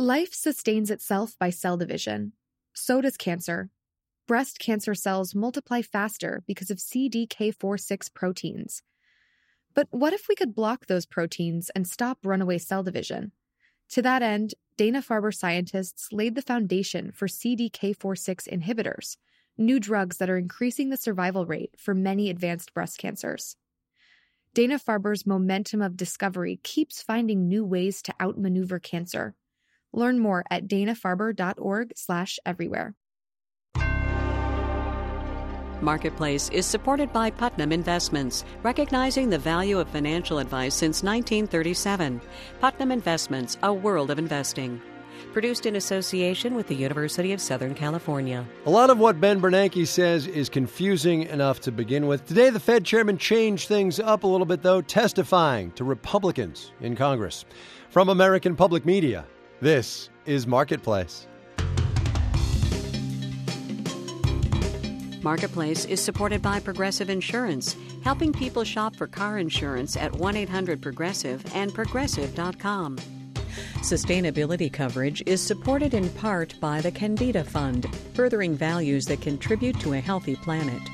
Life sustains itself by cell division. So does cancer. Breast cancer cells multiply faster because of CDK4/6 proteins. But what if we could block those proteins and stop runaway cell division? To that end, Dana-Farber scientists laid the foundation for CDK4/6 inhibitors, new drugs that are increasing the survival rate for many advanced breast cancers. Dana-Farber's momentum of discovery keeps finding new ways to outmaneuver cancer. Learn more at danafarber.org/everywhere. Marketplace is supported by Putnam Investments, recognizing the value of financial advice since 1937. Putnam Investments, a world of investing. Produced in association with the University of Southern California. A lot of what Ben Bernanke says is confusing enough to begin with. Today, the Fed chairman changed things up a little bit, though, testifying to Republicans in Congress. From American Public Media, this is Marketplace. Marketplace is supported by Progressive Insurance, helping people shop for car insurance at 1-800-PROGRESSIVE and Progressive.com. Sustainability coverage is supported in part by the Candida Fund, furthering values that contribute to a healthy planet.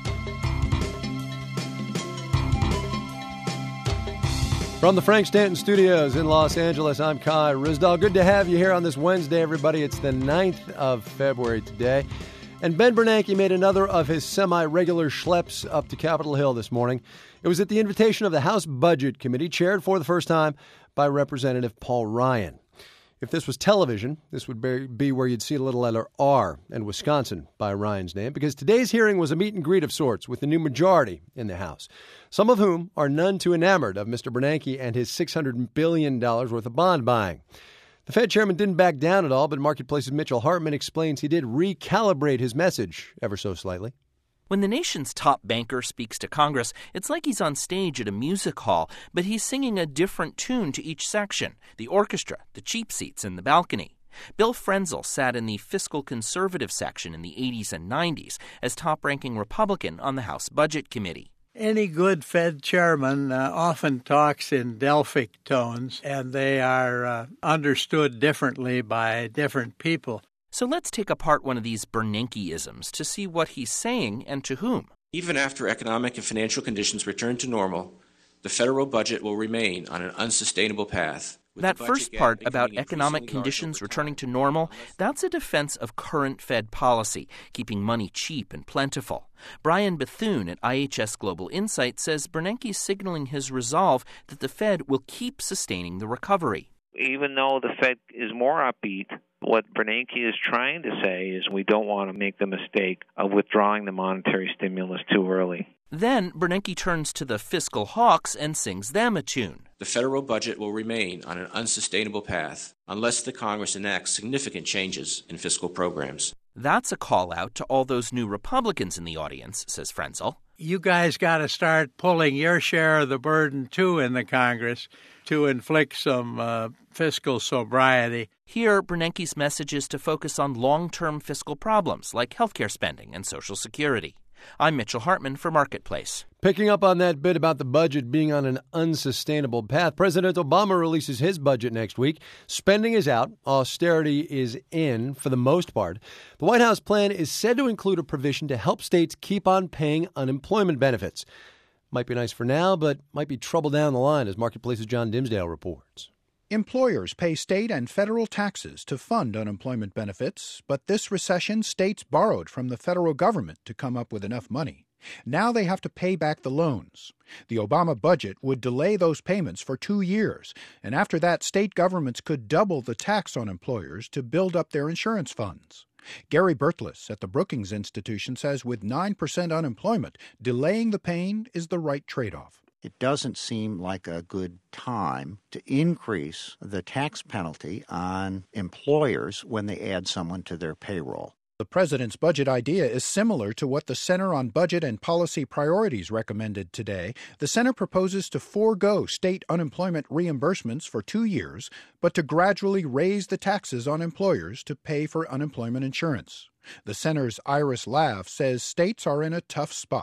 From the Frank Stanton Studios in Los Angeles, I'm Kai Ryssdal. Good to have you here on this Wednesday, everybody. It's the 9th of February today. And Ben Bernanke made another of his semi-regular schleps up to Capitol Hill this morning. It was at the invitation of the House Budget Committee, chaired for the first time by Representative Paul Ryan. If this was television, this would be where you'd see a little letter R and Wisconsin by Ryan's name, because today's hearing was a meet and greet of sorts with the new majority in the House, some of whom are none too enamored of Mr. Bernanke and his $600 billion worth of bond buying. The Fed chairman didn't back down at all, but Marketplace's Mitchell Hartman explains he did recalibrate his message ever so slightly. When the nation's top banker speaks to Congress, it's like he's on stage at a music hall, but he's singing a different tune to each section: the orchestra, the cheap seats, and the balcony. Bill Frenzel sat in the fiscal conservative section in the 80s and 90s as top-ranking Republican on the House Budget Committee. Any good Fed chairman often talks in Delphic tones, and they are understood differently by different people. So let's take apart one of these Bernanke-isms to see what he's saying and to whom. Even after economic and financial conditions return to normal, the federal budget will remain on an unsustainable path. That first part about economic conditions returning to normal, that's a defense of current Fed policy, keeping money cheap and plentiful. Brian Bethune at IHS Global Insight says Bernanke's signaling his resolve that the Fed will keep sustaining the recovery. Even though the Fed is more upbeat, what Bernanke is trying to say is we don't want to make the mistake of withdrawing the monetary stimulus too early. Then Bernanke turns to the fiscal hawks and sings them a tune. The federal budget will remain on an unsustainable path unless the Congress enacts significant changes in fiscal programs. That's a call out to all those new Republicans in the audience, says Frenzel. You guys got to start pulling your share of the burden, too, in the Congress to inflict some fiscal sobriety. Here, Bernanke's message is to focus on long-term fiscal problems like healthcare spending and Social Security. I'm Mitchell Hartman for Marketplace. Picking up on that bit about the budget being on an unsustainable path, President Obama releases his budget next week. Spending is out. Austerity is in, for the most part. The White House plan is said to include a provision to help states keep on paying unemployment benefits. Might be nice for now, but might be trouble down the line, as Marketplace's John Dimsdale reports. Employers pay state and federal taxes to fund unemployment benefits, but this recession, states borrowed from the federal government to come up with enough money. Now they have to pay back the loans. The Obama budget would delay those payments for 2 years, and after that, state governments could double the tax on employers to build up their insurance funds. Gary Burtles at the Brookings Institution says with 9% unemployment, delaying the pain is the right trade-off. It doesn't seem like a good time to increase the tax penalty on employers when they add someone to their payroll. The president's budget idea is similar to what the Center on Budget and Policy Priorities recommended today. The center proposes to forego state unemployment reimbursements for 2 years, but to gradually raise the taxes on employers to pay for unemployment insurance. The center's Iris Laff says states are in a tough spot.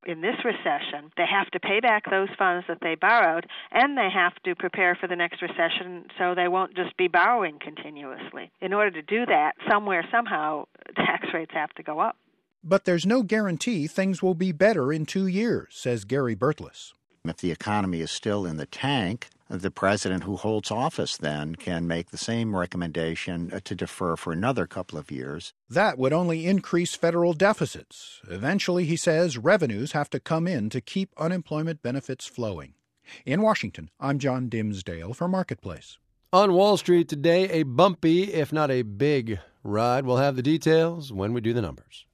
in this recession, they have to pay back those funds that they borrowed, and they have to prepare for the next recession so they won't just be borrowing continuously. In order to do that, somewhere, somehow, tax rates have to go up. But there's no guarantee things will be better in 2 years, says Gary Bertles. If the economy is still in the tank, the president who holds office then can make the same recommendation to defer for another couple of years. That would only increase federal deficits. Eventually, he says, revenues have to come in to keep unemployment benefits flowing. In Washington, I'm John Dimsdale for Marketplace. On Wall Street today, a bumpy, if not a big, ride. We'll have the details when we do the numbers.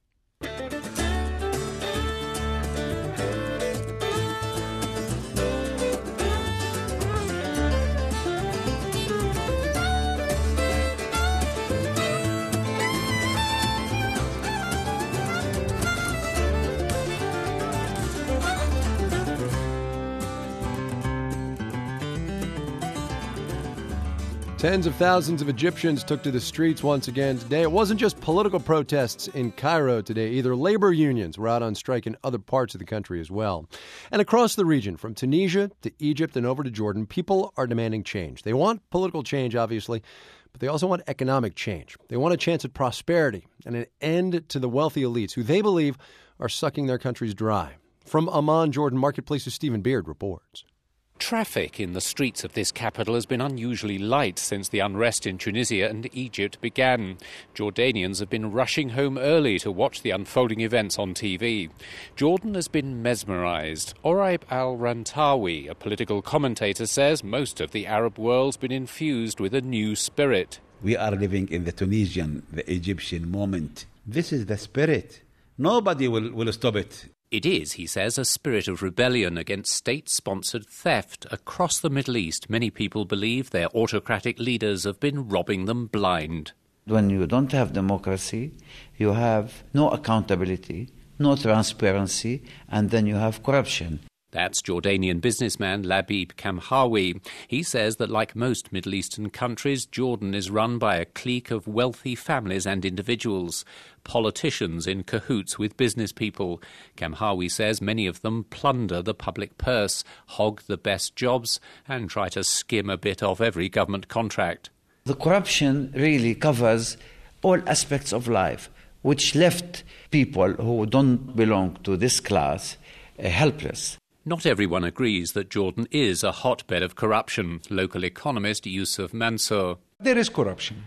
Tens of thousands of Egyptians took to the streets once again today. It wasn't just political protests in Cairo today either. Labor unions were out on strike in other parts of the country as well. And across the region, from Tunisia to Egypt and over to Jordan, people are demanding change. They want political change, obviously, but they also want economic change. They want a chance at prosperity and an end to the wealthy elites who they believe are sucking their countries dry. From Amman, Jordan, Marketplace's Stephen Beard reports. Traffic in the streets of this capital has been unusually light since the unrest in Tunisia and Egypt began. Jordanians have been rushing home early to watch the unfolding events on TV. Jordan has been mesmerized. Oraib al-Rantawi, a political commentator, says most of the Arab world's been infused with a new spirit. We are living in the Tunisian, the Egyptian moment. This is the spirit. Nobody will stop it. It is, he says, a spirit of rebellion against state-sponsored theft. Across the Middle East, many people believe their autocratic leaders have been robbing them blind. When you don't have democracy, you have no accountability, no transparency, and then you have corruption. That's Jordanian businessman Labib Kamhawi. He says that like most Middle Eastern countries, Jordan is run by a clique of wealthy families and individuals, politicians in cahoots with business people. Kamhawi says many of them plunder the public purse, hog the best jobs, and try to skim a bit off every government contract. The corruption really covers all aspects of life, which left people who don't belong to this class helpless. Not everyone agrees that Jordan is a hotbed of corruption. Local economist Yusuf Mansour. There is corruption.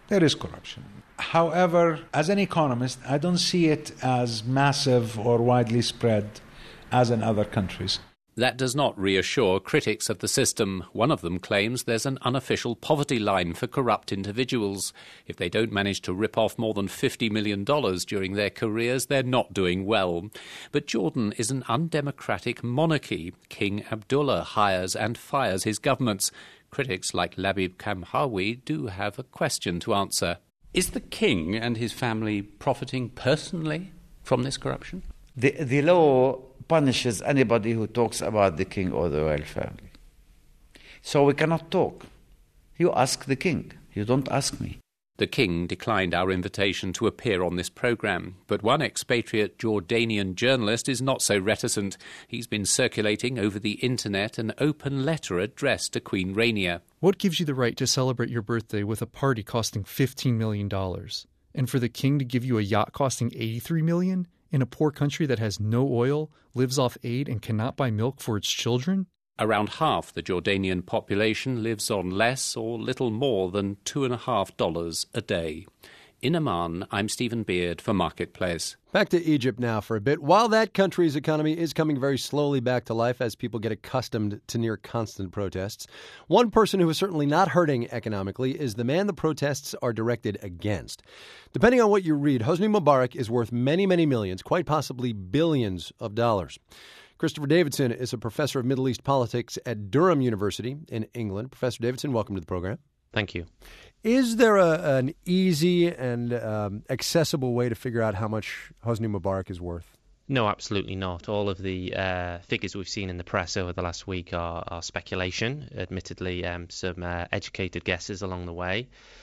However, as an economist, I don't see it as massive or widely spread as in other countries. That does not reassure critics of the system. One of them claims there's an unofficial poverty line for corrupt individuals. If they don't manage to rip off more than $50 million during their careers, they're not doing well. But Jordan is an undemocratic monarchy. King Abdullah hires and fires his governments. Critics like Labib Kamhawi do have a question to answer. Is the king and his family profiting personally from this corruption? The law punishes anybody who talks about the king or the royal family. So we cannot talk. You ask the king. You don't ask me. The king declined our invitation to appear on this programme, but one expatriate Jordanian journalist is not so reticent. He's been circulating over the internet an open letter addressed to Queen Rania. What gives you the right to celebrate your birthday with a party costing $15 million? And for the king to give you a yacht costing $83 million? In a poor country that has no oil, lives off aid, and cannot buy milk for its children? Around half the Jordanian population lives on less or little more than $2.50 a day. In Amman, I'm Stephen Beard for Marketplace. Back to Egypt now for a bit. While that country's economy is coming very slowly back to life as people get accustomed to near constant protests, one person who is certainly not hurting economically is the man the protests are directed against. Depending on what you read, Hosni Mubarak is worth many, many millions, quite possibly billions of dollars. Christopher Davidson is a professor of Middle East politics at Durham University in England. Professor Davidson, welcome to the program. Thank you. Is there an easy and accessible way to figure out how much Hosni Mubarak is worth? No, absolutely not. All of the figures we've seen in the press over the last week are speculation, admittedly some educated guesses along the way.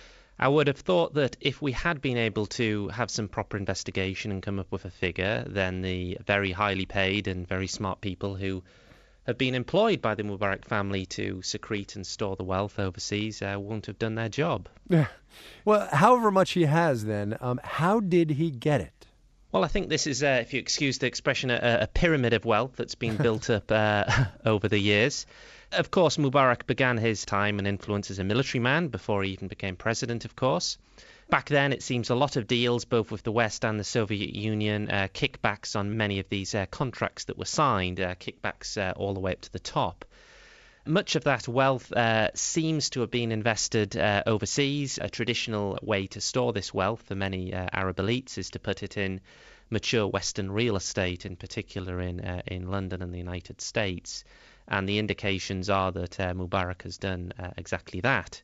I would have thought that if we had been able to have some proper investigation and come up with a figure, then the very highly paid and very smart people who have been employed by the Mubarak family to secrete and store the wealth overseas won't have done their job. Yeah. Well, however much he has then, how did he get it? Well, I think this is, if you excuse the expression, a pyramid of wealth that's been built up over the years. Of course, Mubarak began his time and influence as a military man before he even became president, of course. Back then, it seems a lot of deals, both with the West and the Soviet Union, kickbacks on many of these contracts that were signed, kickbacks all the way up to the top. Much of that wealth seems to have been invested overseas. A traditional way to store this wealth for many Arab elites is to put it in mature Western real estate, in particular in London and the United States. And the indications are that Mubarak has done exactly that.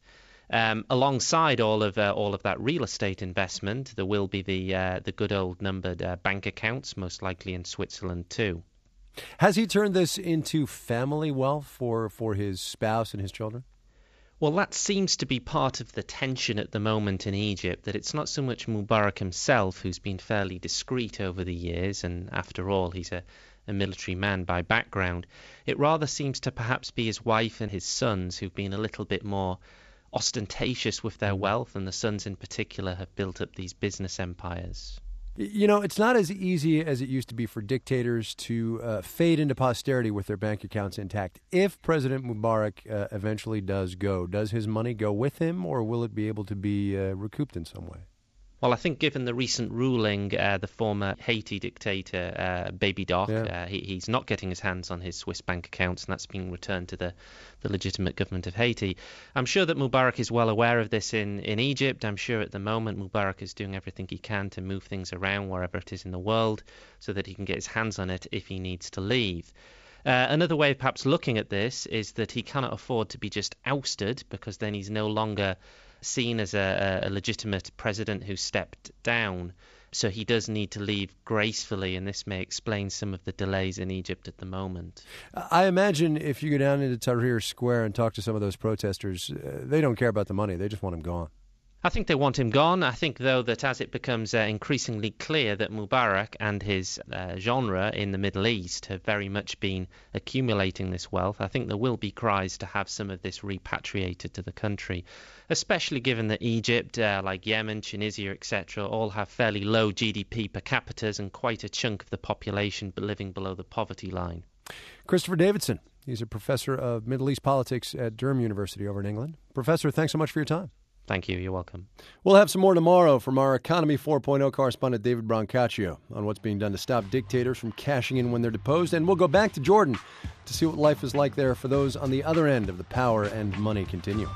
Alongside all of that real estate investment, there will be the good old numbered bank accounts, most likely in Switzerland too. Has he turned this into family wealth for his spouse and his children? Well, that seems to be part of the tension at the moment in Egypt, that it's not so much Mubarak himself, who's been fairly discreet over the years, and after all, he's a military man by background. It rather seems to perhaps be his wife and his sons who've been a little bit more ostentatious with their wealth, and the sons in particular have built up these business empires. You know, it's not as easy as it used to be for dictators to fade into posterity with their bank accounts intact. If President Mubarak eventually does go, does his money go with him, or will it be able to be recouped in some way? Well, I think given the recent ruling, the former Haiti dictator, Baby Doc, he's not getting his hands on his Swiss bank accounts, and that's being returned to the legitimate government of Haiti. I'm sure that Mubarak is well aware of this in Egypt. I'm sure at the moment Mubarak is doing everything he can to move things around wherever it is in the world so that he can get his hands on it if he needs to leave. Another way of perhaps looking at this is that he cannot afford to be just ousted, because then he's no longer seen as a legitimate president who stepped down. So he does need to leave gracefully, and this may explain some of the delays in Egypt at the moment. I imagine if you go down into Tahrir Square and talk to some of those protesters, they don't care about the money. They just want him gone. I think they want him gone. I think, though, that as it becomes increasingly clear that Mubarak and his genre in the Middle East have very much been accumulating this wealth, I think there will be cries to have some of this repatriated to the country, especially given that Egypt, like Yemen, Tunisia, etc., all have fairly low GDP per capita and quite a chunk of the population living below the poverty line. Christopher Davidson, he's a professor of Middle East politics at Durham University over in England. Professor, thanks so much for your time. Thank you. You're welcome. We'll have some more tomorrow from our Economy 4.0 correspondent David Brancaccio on what's being done to stop dictators from cashing in when they're deposed. And we'll go back to Jordan to see what life is like there for those on the other end of the power and money continuum.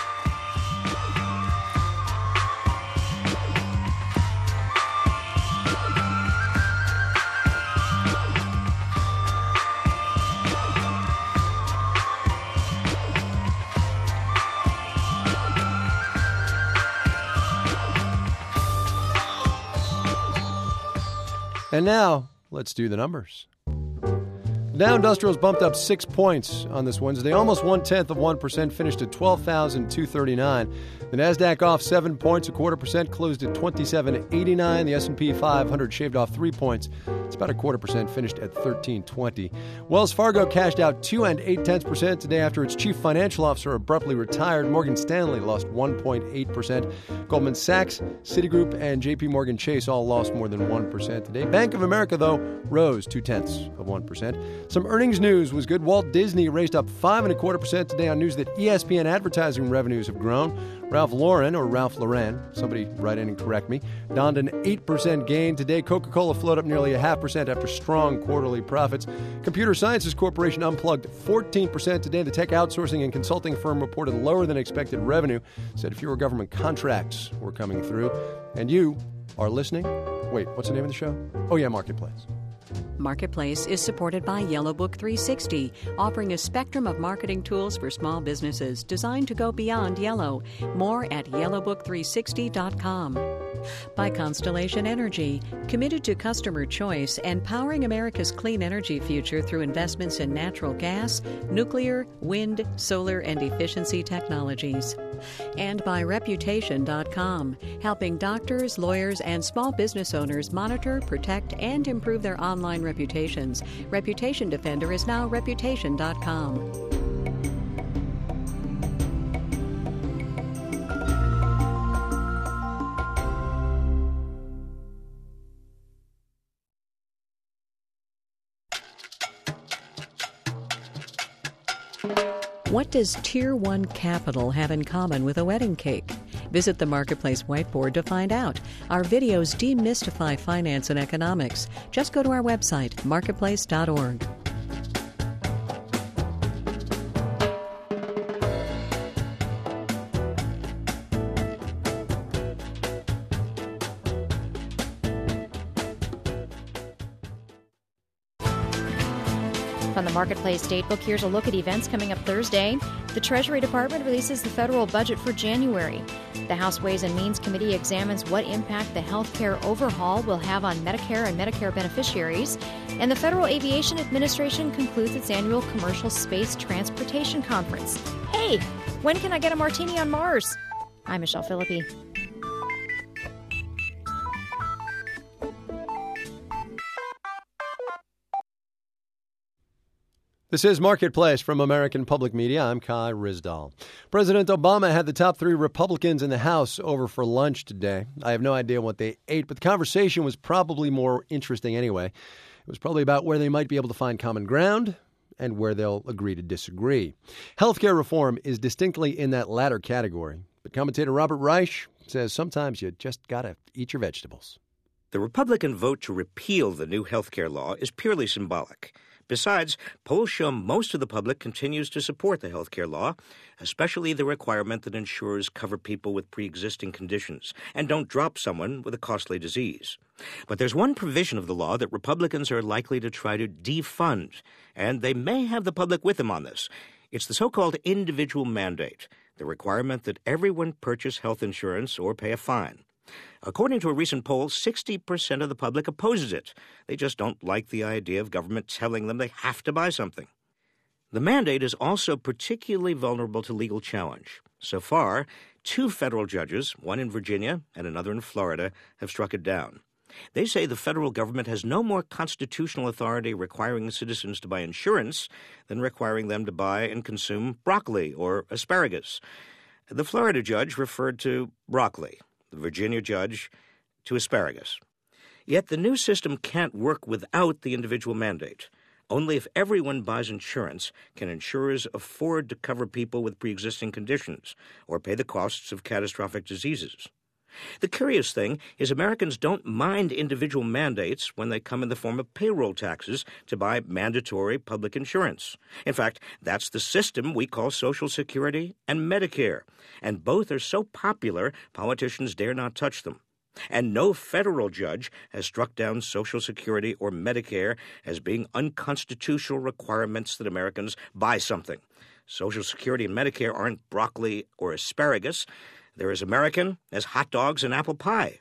And now, let's do the numbers. The Dow Industrials bumped up 6 points on this Wednesday, almost 0.1%, finished at 12,239. The Nasdaq off 7 points, 0.25%, closed at 2789. The S&P 500 shaved off 3 points. It's about 0.25%, finished at 1320. Wells Fargo cashed out 2 0.8% today after its chief financial officer abruptly retired. Morgan Stanley lost 1.8%. Goldman Sachs, Citigroup, and J.P. Morgan Chase all lost more than 1% today. Bank of America, though, rose 0.2%. Some earnings news was good. Walt Disney raised up 5.25% today on news that ESPN advertising revenues have grown. Ralph Lauren, somebody write in and correct me, donned an 8% gain today. Coca-Cola floated up nearly 0.5% after strong quarterly profits. Computer Sciences Corporation unplugged 14% today. The tech outsourcing and consulting firm reported lower than expected revenue, said fewer government contracts were coming through. And you are listening. Wait, what's the name of the show? Oh, yeah, Marketplace. Marketplace is supported by Yellow Book 360, offering a spectrum of marketing tools for small businesses designed to go beyond yellow. More at yellowbook360.com. By Constellation Energy, committed to customer choice and powering America's clean energy future through investments in natural gas, nuclear, wind, solar, and efficiency technologies. And by Reputation.com, helping doctors, lawyers, and small business owners monitor, protect, and improve their online reputations. Reputation Defender is now Reputation.com. What does Tier 1 capital have in common with a wedding cake? Visit the Marketplace whiteboard to find out. Our videos demystify finance and economics. Just go to our website, marketplace.org. From the Marketplace Datebook, here's a look at events coming up Thursday. The Treasury Department releases the federal budget for January. The House Ways and Means Committee examines what impact the health care overhaul will have on Medicare and Medicare beneficiaries. And the Federal Aviation Administration concludes its annual Commercial Space Transportation Conference. Hey, when can I get a martini on Mars? I'm Michelle Philippi. This is Marketplace from American Public Media. I'm Kai Ryssdal. President Obama had the top 3 Republicans in the House over for lunch today. I have no idea what they ate, but the conversation was probably more interesting anyway. It was probably about where they might be able to find common ground and where they'll agree to disagree. Healthcare reform is distinctly in that latter category. But commentator Robert Reich says sometimes you just got to eat your vegetables. The Republican vote to repeal the new healthcare law is purely symbolic. Besides, polls show most of the public continues to support the health care law, especially the requirement that insurers cover people with pre-existing conditions and don't drop someone with a costly disease. But there's one provision of the law that Republicans are likely to try to defund, and they may have the public with them on this. It's the so-called individual mandate, the requirement that everyone purchase health insurance or pay a fine. According to a recent poll, 60% of the public opposes it. They just don't like the idea of government telling them they have to buy something. The mandate is also particularly vulnerable to legal challenge. So far, 2 federal judges, one in Virginia and another in Florida, have struck it down. They say the federal government has no more constitutional authority requiring citizens to buy insurance than requiring them to buy and consume broccoli or asparagus. The Florida judge referred to broccoli, the Virginia judge to asparagus. Yet the new system can't work without the individual mandate. Only if everyone buys insurance can insurers afford to cover people with pre-existing conditions or pay the costs of catastrophic diseases. The curious thing is Americans don't mind individual mandates when they come in the form of payroll taxes to buy mandatory public insurance. In fact, that's the system we call Social Security and Medicare, and both are so popular politicians dare not touch them. And no federal judge has struck down Social Security or Medicare as being unconstitutional requirements that Americans buy something. Social Security and Medicare aren't broccoli or asparagus. They're as American as hot dogs and apple pie.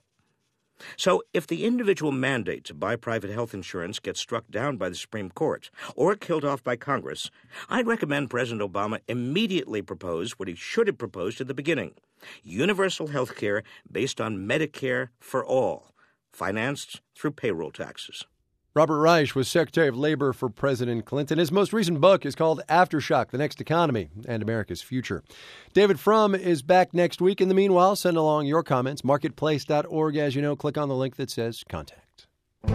So if the individual mandate to buy private health insurance gets struck down by the Supreme Court or killed off by Congress, I'd recommend President Obama immediately propose what he should have proposed at the beginning: universal health care based on Medicare for all, financed through payroll taxes. Robert Reich was Secretary of Labor for President Clinton. His most recent book is called Aftershock, The Next Economy and America's Future. David Frum is back next week. In the meanwhile, send along your comments. Marketplace.org, as you know, click on the link that says Contact. Do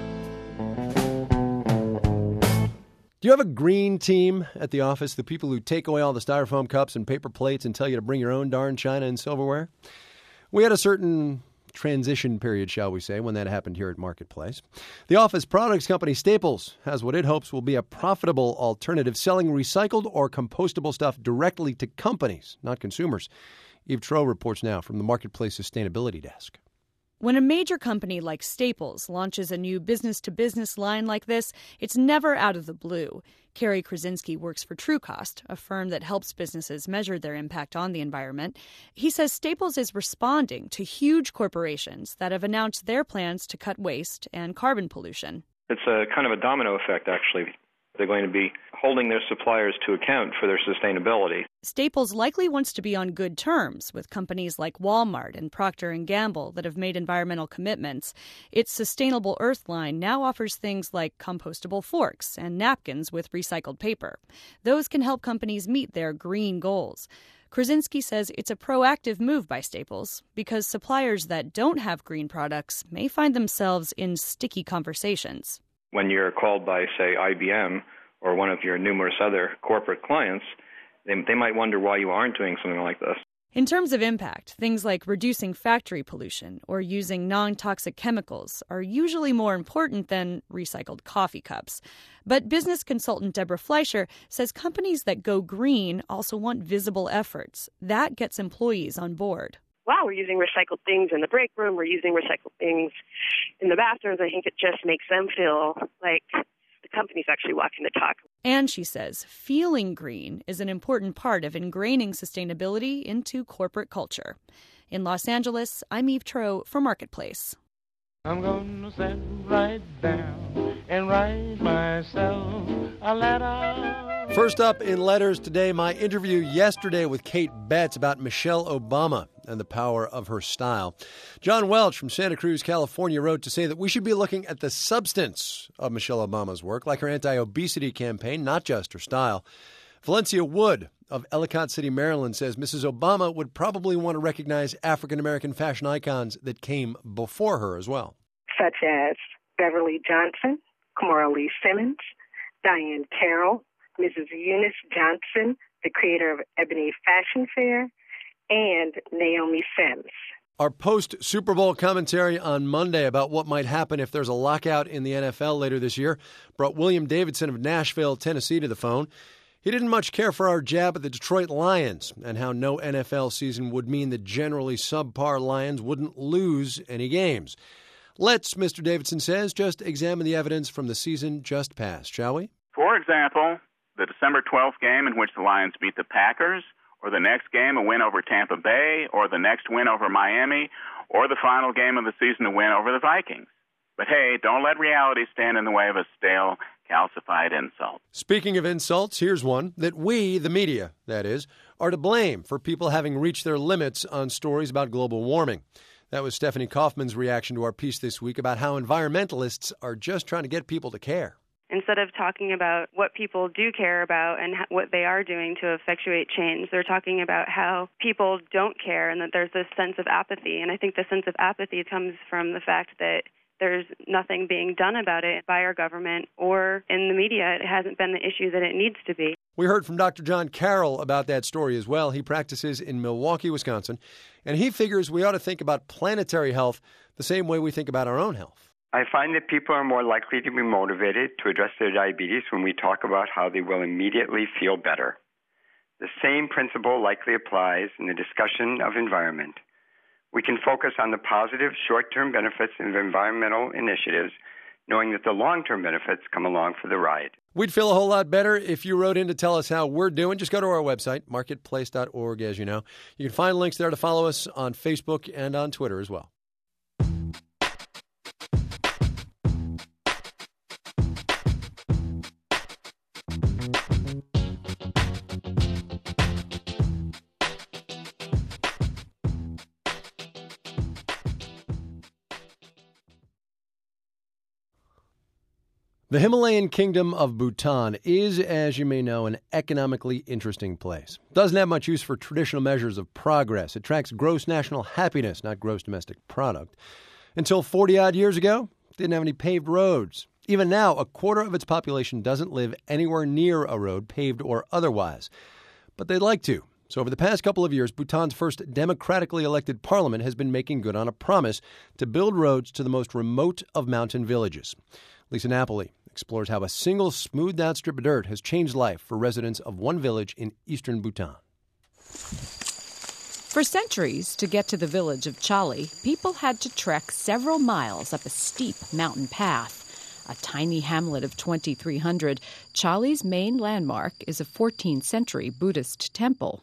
you have a green team at the office? The people who take away all the styrofoam cups and paper plates and tell you to bring your own darn china and silverware? We had a certain transition period, shall we say, when that happened here at Marketplace. The office products company Staples has what it hopes will be a profitable alternative, selling recycled or compostable stuff directly to companies, not consumers. Eve Troe reports now from the Marketplace Sustainability Desk. When a major company like Staples launches a new business-to-business line like this, it's never out of the blue. Carrie Krasinski works for TrueCost, a firm that helps businesses measure their impact on the environment. He says Staples is responding to huge corporations that have announced their plans to cut waste and carbon pollution. It's a kind of a domino effect, actually. They're going to be holding their suppliers to account for their sustainability. Staples likely wants to be on good terms with companies like Walmart and Procter & Gamble that have made environmental commitments. Its Sustainable Earth line now offers things like compostable forks and napkins with recycled paper. Those can help companies meet their green goals. Krasinski says it's a proactive move by Staples because suppliers that don't have green products may find themselves in sticky conversations. When you're called by, say, IBM or one of your numerous other corporate clients, they might wonder why you aren't doing something like this. In terms of impact, things like reducing factory pollution or using non-toxic chemicals are usually more important than recycled coffee cups. But business consultant Deborah Fleischer says companies that go green also want visible efforts. That gets employees on board. Wow, we're using recycled things in the break room, we're using recycled things in the bathrooms. I think it just makes them feel like the company's actually walking the talk. And she says feeling green is an important part of ingraining sustainability into corporate culture. In Los Angeles, I'm Eve Troeh for Marketplace. I'm going to sit right down and write myself a letter. First up in letters today, my interview yesterday with Kate Betts about Michelle Obama and the power of her style. John Welch from Santa Cruz, California, wrote to say that we should be looking at the substance of Michelle Obama's work, like her anti-obesity campaign, not just her style. Valencia Wood of Ellicott City, Maryland, says Mrs. Obama would probably want to recognize African-American fashion icons that came before her as well. Such as Beverly Johnson, Kamora Lee Simmons, Diane Carroll, Mrs. Eunice Johnson, the creator of Ebony Fashion Fair, and Naomi Sims. Our post-Super Bowl commentary on Monday about what might happen if there's a lockout in the NFL later this year brought William Davidson of Nashville, Tennessee to the phone. He didn't much care for our jab at the Detroit Lions and how no NFL season would mean the generally subpar Lions wouldn't lose any games. Let's, Mr. Davidson says, just examine the evidence from the season just passed, shall we? For example, the December 12th game in which the Lions beat the Packers, or the next game, a win over Tampa Bay, or the next win over Miami, or the final game of the season, a win over the Vikings. But hey, don't let reality stand in the way of a stale, calcified insult. Speaking of insults, here's one that we, the media, that is, are to blame for people having reached their limits on stories about global warming. That was Stephanie Kaufman's reaction to our piece this week about how environmentalists are just trying to get people to care. Instead of talking about what people do care about and what they are doing to effectuate change, they're talking about how people don't care and that there's this sense of apathy. And I think the sense of apathy comes from the fact that there's nothing being done about it by our government or in the media. It hasn't been the issue that it needs to be. We heard from Dr. John Carroll about that story as well. He practices in Milwaukee, Wisconsin, and he figures we ought to think about planetary health the same way we think about our own health. I find that people are more likely to be motivated to address their diabetes when we talk about how they will immediately feel better. The same principle likely applies in the discussion of environment. We can focus on the positive short-term benefits of environmental initiatives, knowing that the long-term benefits come along for the ride. We'd feel a whole lot better if you wrote in to tell us how we're doing. Just go to our website, marketplace.org, as you know. You can find links there to follow us on Facebook and on Twitter as well. The Himalayan kingdom of Bhutan is, as you may know, an economically interesting place. It doesn't have much use for traditional measures of progress. It tracks gross national happiness, not gross domestic product. Until 40-odd years ago, it didn't have any paved roads. Even now, a quarter of its population doesn't live anywhere near a road, paved or otherwise. But they'd like to. So over the past couple of years, Bhutan's first democratically elected parliament has been making good on a promise to build roads to the most remote of mountain villages. Lisa Napoli explores how a single smoothed-out strip of dirt has changed life for residents of one village in eastern Bhutan. For For centuries, to get to the village of Chali, people had to trek several miles up a steep mountain path. A tiny hamlet of 2,300, Chali's main landmark is a 14th century Buddhist temple.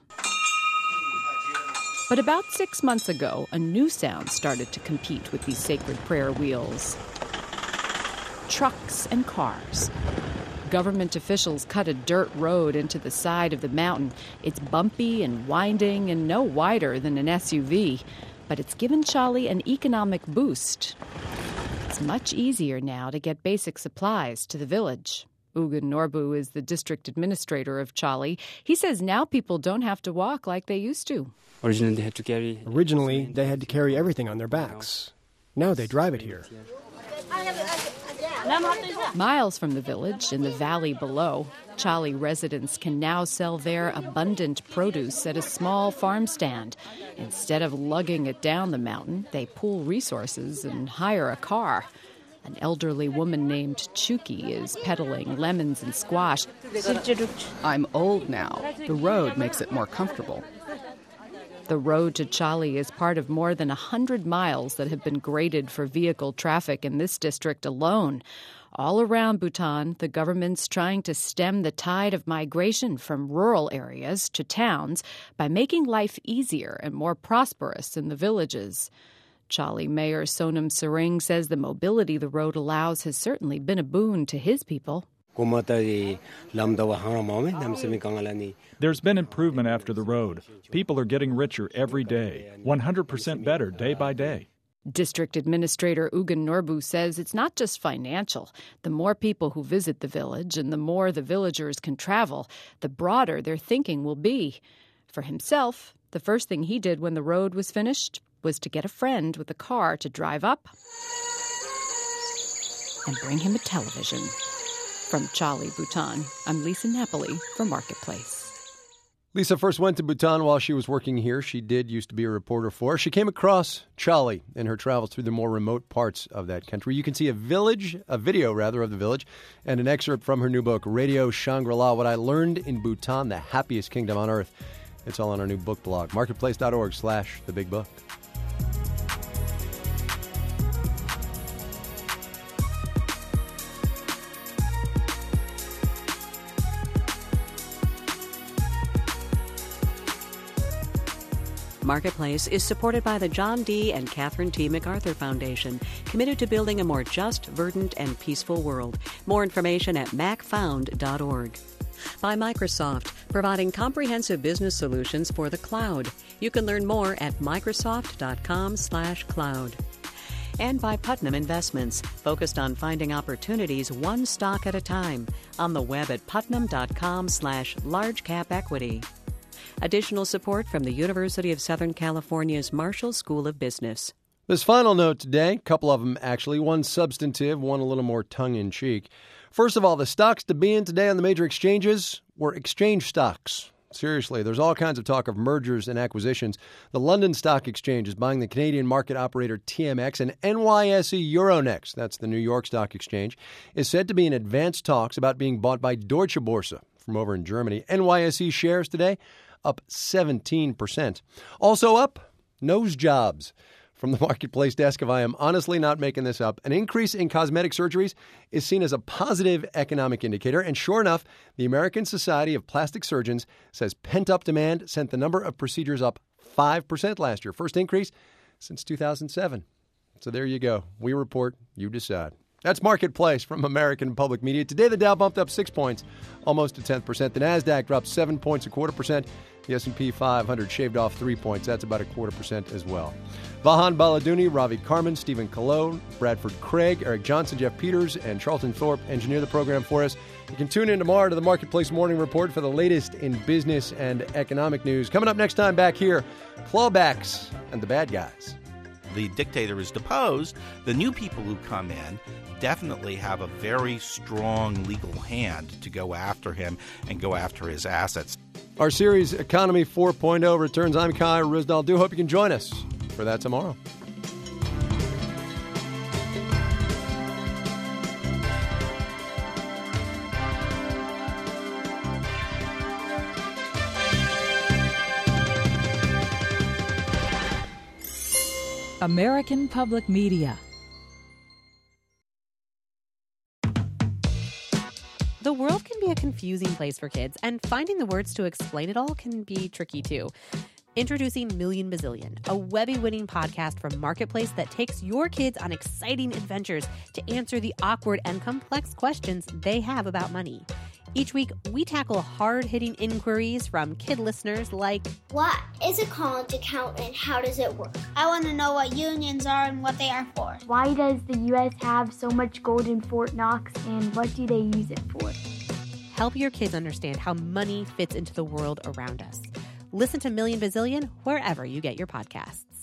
But about 6 months ago, a new sound started to compete with these sacred prayer wheels. Trucks and cars. Government officials cut a dirt road into the side of the mountain. It's bumpy and winding and no wider than an SUV, but it's given Chali an economic boost. It's much easier now to get basic supplies to the village. Ugun Norbu is the district administrator of Chali. He says now people don't have to walk like they used to. Originally, they had to carry everything on their backs. Now they drive it here. Miles from the village, in the valley below, Chali residents can now sell their abundant produce at a small farm stand. Instead of lugging it down the mountain, they pool resources and hire a car. An elderly woman named Chuki is peddling lemons and squash. I'm old now. The road makes it more comfortable. The road to Chali is part of more than 100 miles that have been graded for vehicle traffic in this district alone. All around Bhutan, the government's trying to stem the tide of migration from rural areas to towns by making life easier and more prosperous in the villages. Chali Mayor Sonam Sering says the mobility the road allows has certainly been a boon to his people. There's been improvement after the road. People are getting richer every day, 100% better day by day. District Administrator Ugun Norbu says it's not just financial. The more people who visit the village and the more the villagers can travel, the broader their thinking will be. For himself, the first thing he did when the road was finished was to get a friend with a car to drive up and bring him a television. From Chali, Bhutan, I'm Lisa Napoli for Marketplace. Lisa first went to Bhutan while she was working here. She used to be a reporter for us. She came across Chali in her travels through the more remote parts of that country. You can see a video of the village, and an excerpt from her new book, Radio Shangri-La, What I Learned in Bhutan, the Happiest Kingdom on Earth. It's all on our new book blog, marketplace.org/thebigbook. Marketplace is supported by the John D. and Catherine T. MacArthur Foundation, committed to building a more just, verdant, and peaceful world. More information at macfound.org. By Microsoft, providing comprehensive business solutions for the cloud. You can learn more at microsoft.com/cloud. And by Putnam Investments, focused on finding opportunities one stock at a time. On the web at putnam.com/largecapequity. Additional support from the University of Southern California's Marshall School of Business. This final note today, a couple of them actually, one substantive, one a little more tongue-in-cheek. First of all, the stocks to be in today on the major exchanges were exchange stocks. Seriously, there's all kinds of talk of mergers and acquisitions. The London Stock Exchange is buying the Canadian market operator TMX, and NYSE Euronext, that's the New York Stock Exchange, is said to be in advanced talks about being bought by Deutsche Börse from over in Germany. NYSE shares today up 17%. Also up, nose jobs. From the Marketplace desk, if I am honestly not making this up, an increase in cosmetic surgeries is seen as a positive economic indicator. And sure enough, the American Society of Plastic Surgeons says pent-up demand sent the number of procedures up 5% last year. First increase since 2007. So there you go. We report, you decide. That's Marketplace from American Public Media. Today, the Dow bumped up 6 points, almost a 10%. The NASDAQ dropped 7 points, 0.25%. The S&P 500 shaved off 3 points. That's about 0.25% as well. Vahan Baladuni, Ravi Karman, Stephen Cologne, Bradford Craig, Eric Johnson, Jeff Peters, and Charlton Thorpe engineer the program for us. You can tune in tomorrow to the Marketplace Morning Report for the latest in business and economic news. Coming up next time back here, clawbacks and the bad guys. The dictator is deposed. The new people who come in definitely have a very strong legal hand to go after him and go after his assets. Our series, Economy 4.0, returns. I'm Kai Ryssdal. Do hope you can join us for that tomorrow. American Public Media. The world can be a confusing place for kids, and finding the words to explain it all can be tricky too. Introducing Million Bazillion, a Webby-winning podcast from Marketplace that takes your kids on exciting adventures to answer the awkward and complex questions they have about money. Each week, we tackle hard-hitting inquiries from kid listeners like, what is a college account and how does it work? I want to know what unions are and what they are for. Why does the U.S. have so much gold in Fort Knox and what do they use it for? Help your kids understand how money fits into the world around us. Listen to Million Bazillion wherever you get your podcasts.